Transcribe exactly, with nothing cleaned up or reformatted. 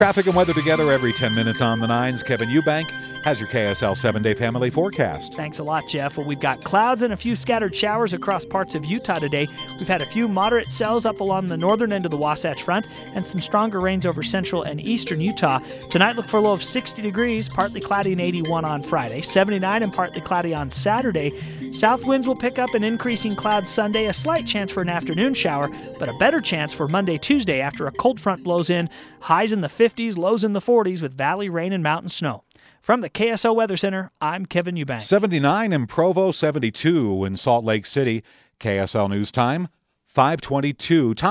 Traffic and weather together every ten minutes on the nines. Kevin Eubank has your K S L seven-day family forecast. Thanks a lot, Jeff. Well, we've got clouds and a few scattered showers across parts of Utah today. We've had a few moderate cells up along the northern end of the Wasatch Front and some stronger rains over central and eastern Utah. Tonight, look for a low of sixty degrees, partly cloudy and eighty-one on Friday, seventy-nine and partly cloudy on Saturday. South winds will pick up and increasing clouds Sunday, a slight chance for an afternoon shower, but a better chance for Monday, Tuesday after a cold front blows in. Highs in the fifties, lows in the forties with valley rain and mountain snow. From the K S O Weather Center, I'm Kevin Eubank. seventy-nine in Provo, seventy-two in Salt Lake City. K S L News Time, five twenty-two. Time